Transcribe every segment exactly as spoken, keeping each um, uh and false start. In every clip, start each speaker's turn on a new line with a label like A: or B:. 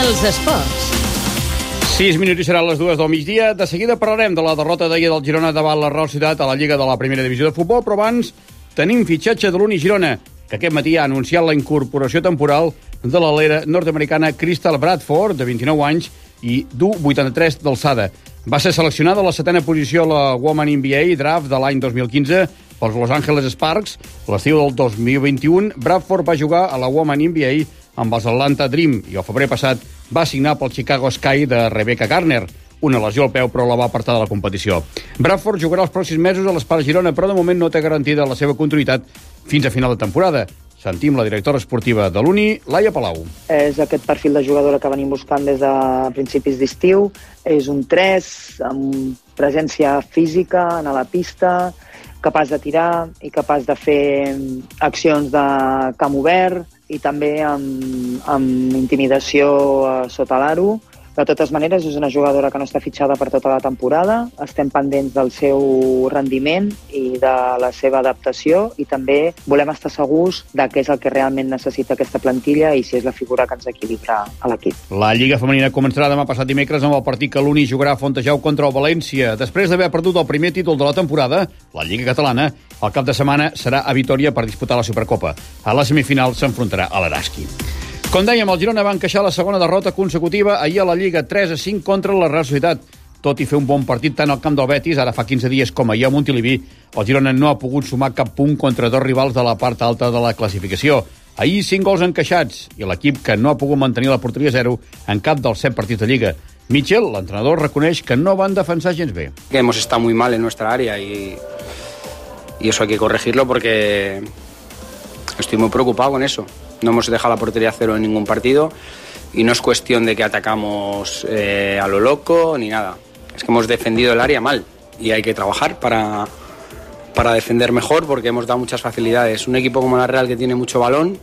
A: Els esports.
B: sis minuts i seran les dues del migdia. De seguida parlarem de la derrota d'ahir del Girona davant la Real Societat a la Lliga de la Primera Divisió de Futbol, però abans tenim fitxatge de l'Uni Girona, que aquest matí ha anunciat la incorporació temporal de l'alera nord-americana Crystal Bradford, de vint-i-nou anys, i d'u coma vuitanta-tres d'alçada. Va ser seleccionada a la setena posició a la Women N B A Draft de l'any dos mil quinze pels Los Angeles Sparks. L'estiu del dos mil vint-i-u, Bradford va jugar a la Women N B A amb els Atlanta Dream i el febrer passat va signar pel Chicago Sky de Rebecca Garner. Una lesió al peu, però la va apartar de la competició. Bradford jugarà els pròxims mesos a l'Espart Girona, però de moment no té garantida la seva continuïtat fins a final de temporada. Sentim la directora esportiva de l'Uni, Laia Palau.
C: És aquest perfil de jugadora que venim buscant des de principis d'estiu. És un tres, amb presència física en la pista, capaç de tirar i capaç de fer accions de camp obert i també amb, amb intimidació sota l'aro. De totes maneres, és una jugadora que no està fitxada per tota la temporada. Estem pendents del seu rendiment i de la seva adaptació i també volem estar segurs de què és el que realment necessita aquesta plantilla i si és la figura que ens equilibra a l'equip.
B: La Lliga Femenina començarà demà passat dimecres amb el partit que l'Uni jugarà a Fontejau contra el València. Després d'haver perdut el primer títol de la temporada, la Lliga Catalana, el cap de setmana serà a Vitòria per disputar la Supercopa. A la semifinal s'enfrontarà a l'Araski. Com dèiem, el Girona va encaixar la segona derrota consecutiva ahir a la Lliga, tres a cinc contra la Real Societat. Tot i fer un bon partit tant al camp del Betis, ara fa quinze dies com ahir a Montilivi, el Girona no ha pogut sumar cap punt contra dos rivals de la part alta de la classificació. Ahir cinc gols encaixats i l'equip que no ha pogut mantenir la porteria zero en cap dels set partits de Lliga. Michel, l'entrenador, reconeix que no van defensar gens bé.
D: Hemos estado muy mal en nuestra área y, y eso hay que corregirlo porque estoy muy preocupado con eso. No hemos dejado la portería cero en ningún partido y no es cuestión de que atacamos eh, a lo loco ni nada. Es que hemos defendido el área mal y hay que trabajar para, para defender mejor porque hemos dado muchas facilidades. Un equipo como la Real que tiene mucho balón,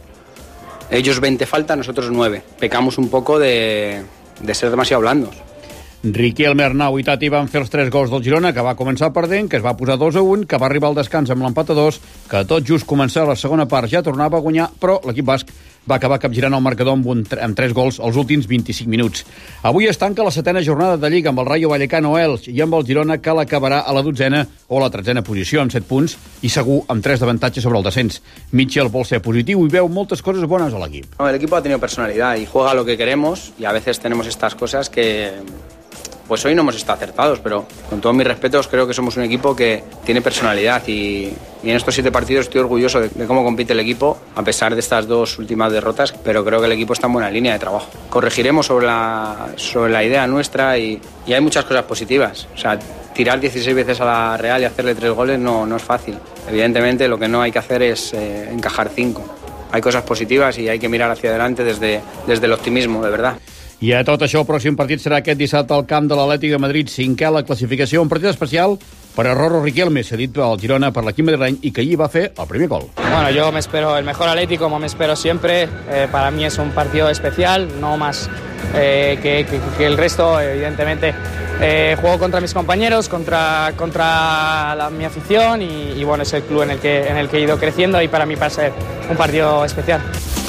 D: ellos veinte falta, nosotros nueve. Pecamos un poco de, de ser demasiado blandos.
B: Riquelme, Arnau i Tati van fer els tres gols del Girona, que va començar perdent, que es va posar dos a un, que va arribar al descans amb l'empat a dos, que tot just començar la segona part ja tornava a guanyar, però l'equip basc va acabar capgirant el marcador amb, un, amb tres gols als últims vint-i-cinc minuts. Avui es tanca la setena jornada de Lliga amb el Rayo Vallecano Elx i amb el Girona, que l'acabarà a la dotzena o a la tretzena posició amb set punts i segur amb tres d'avantatge sobre el descens. Mitchell vol ser positiu i veu moltes coses bones a l'equip.
D: No, el equipo ha tenido personalidad y juega lo que queremos y a veces tenemos estas cosas que pues hoy no hemos estado acertados, pero con todos mis respetos creo que somos un equipo que tiene personalidad y, y en estos siete partidos estoy orgulloso de, de cómo compite el equipo, a pesar de estas dos últimas derrotas, pero creo que el equipo está en buena línea de trabajo. Corregiremos sobre la, sobre la idea nuestra y, y hay muchas cosas positivas. O sea, tirar dieciséis veces a la Real y hacerle tres goles no, no es fácil. Evidentemente lo que no hay que hacer es eh, encajar cinco. Hay cosas positivas y hay que mirar hacia adelante desde, desde el optimismo, de verdad.
B: I a tot això, el pròxim partit serà aquest dissabte al camp de l'Atlètic de Madrid, cinquè a la classificació, un partit especial per a Rorro Riquelme, cedit al Girona per l'equip madrileny i que allí va fer el primer gol.
E: Bueno, yo me espero el mejor Atlético, como me espero siempre. Eh, para mí es un partido especial, no más eh, que, que, que el resto, evidentemente. Eh, juego contra mis compañeros, contra, contra la, mi afición y, y bueno, es el club en el, que, en el que he ido creciendo y para mí va a ser un partido especial.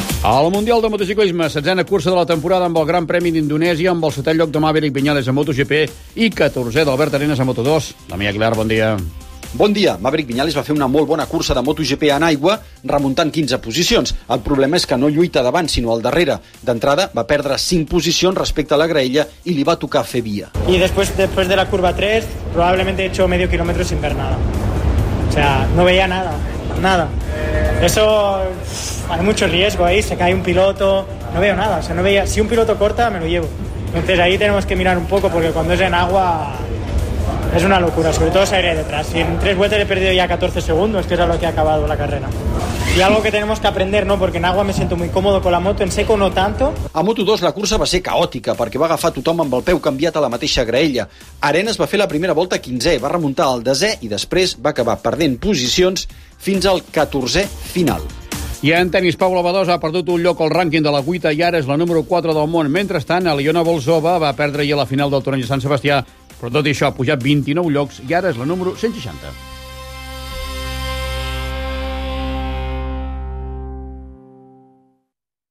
B: Al Mundial de Motociclisme, setzena cursa de la temporada amb el Gran Premi d'Indonèsia, amb el setè lloc de Maverick Viñales a MotoGP i catorzè d'Albert Arenas a Moto dos. Damià Aguilar, bon dia.
F: Bon dia. Maverick Viñales va fer una molt bona cursa de MotoGP en aigua, remuntant quinze posicions. El problema és que no lluita davant, sinó al darrere. D'entrada, va perdre cinc posicions respecte a la graella i li va tocar fer via.
G: Y después, después de la curva tres, probablemente he hecho medio kilómetro sin ver nada. O sea, no veía nada, nada. Eso, hay mucho riesgo ahí, se cae un piloto, no veo nada, o sea, no veía, si un piloto corta me lo llevo. Entonces ahí tenemos que mirar un poco porque cuando es en agua es una locura, sobre todo ese aire detrás. Y en tres vueltas he perdido ya catorce segundos, que es a lo que ha acabado la carrera. Y algo que tenemos que aprender, ¿no? Porque en agua me siento muy cómodo con la moto, en seco no tanto.
F: A Moto dos la cursa va ser caòtica perquè va agafar tothom amb el peu canviat a la mateixa graella. Arenas va fer la primera volta quinzè, va remuntar al desè i després va acabar perdent posicions fins al catorzè final.
B: I en tenis, Paula Badosa ha perdut un lloc al rànquing de la vuita i ara és la número quatre del món. Mentrestant, Aliona Volzova va perdre ahir a la final del torneig de Sant Sebastià, però tot i això ha pujat vint-i-nou llocs i ara és la número cent seixanta.